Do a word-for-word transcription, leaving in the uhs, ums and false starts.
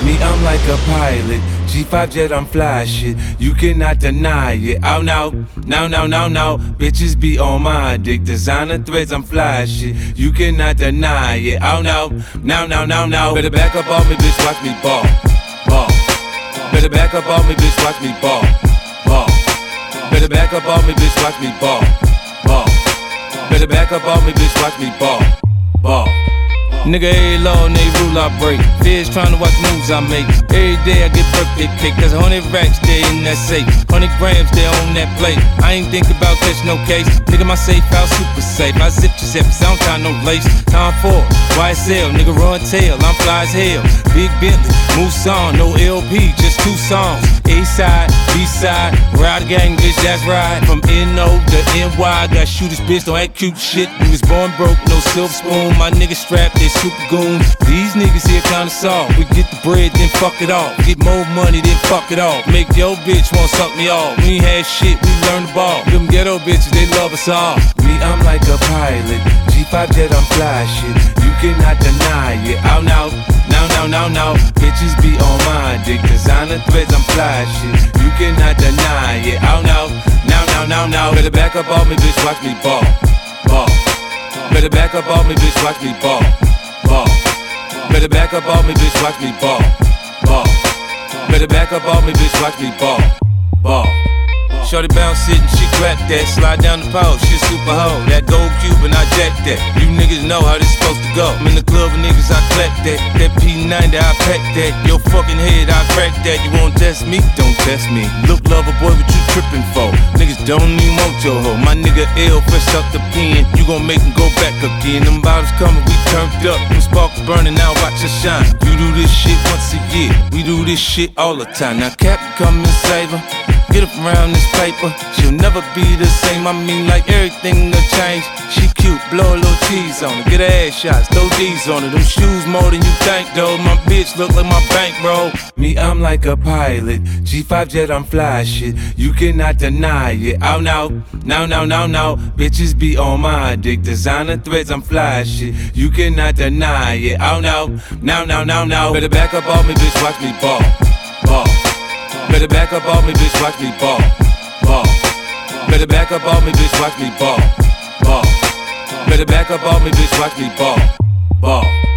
Me, I'm like a pilot, G five jet, I'm fly shit. You cannot deny it. Oh no, no, no, no, no. Bitches be on my dick. Designer threads, I'm fly shit. You cannot deny it. Oh no, no, no, no, no. Better back up off me, bitch. Watch me ball, ball. Better back up off me, bitch. Watch me ball, ball. Better back up off me, bitch. Watch me ball, ball. Better back up off me, bitch. Watch me ball, ball. Nigga, every law and every rule I break. Feds tryna watch moves I make. Every day I get birthday cake. There's a hundred racks there in that safe. Hundred grams there on that plate. I ain't think about catch no case. Nigga, my safe house super safe. I zip your zips, I don't tie no lace. Time for Y S L, nigga run tail. I'm fly as hell. Big Bentley, Mousson, no L P, just two songs. A side, B side, ride gang, bitch, that's right. From N O to N Y, got shooters, bitch, don't act cute shit. We was born broke, no silver spoon. My niggas strapped, they super goons. These niggas here kinda soft. We get the bread, then fuck it off. Get more money, then fuck it off. Make your bitch wanna suck me off. We ain't had shit, we learned the ball. Them ghetto bitches, they love us all. Me, I'm like a pilot, G five jet, I'm fly shit. You cannot deny it. Oh no, no, no, no, no. Bitches be on my dick. Designer threads, I'm fly shit. You cannot deny it. Oh no, no, no, no, no. Better back up off me, bitch. Watch me ball, ball. Better back up off me, bitch. Watch me ball, ball. Better back up off me, bitch. Watch me ball, ball. Better back up off me, bitch. Watch me ball, ball. Shorty bounce it and she grab that. Slide down the pole, she a super hoe. That gold cube and I jack that. You niggas know how this supposed to go. I'm in the club with niggas, I clap that. That P ninety, I pack that. Your fucking head, I crack that. You won't test me? Don't test me. Look, lover boy, what you trippin' for? Niggas don't even want your hoe. My nigga L fresh up the pen. You gon' make him go back again. Them bottles coming, we turned up. Them sparks burning, now watch us shine. You do this shit once a year. We do this shit all the time. Now Captain come and save her. Get up around this paper, she'll never be the same. I mean, like everything will change. She cute, blow a little cheese on her. Get her ass shots, throw D's on her. Them shoes more than you think, though. My bitch look like my bankroll. Me, I'm like a pilot, G five jet, I'm fly shit. You cannot deny it. Oh no, no, no, no, no. Bitches be on my dick. Designer threads, I'm fly shit. You cannot deny it. Oh no, no, no, no, no. Better back up off me, bitch. Watch me ball, ball. Better back up off me, bitch, watch me ball, ball. Better back up off me, bitch, watch me ball, ball. Better back up off me, bitch, watch me ball, ball.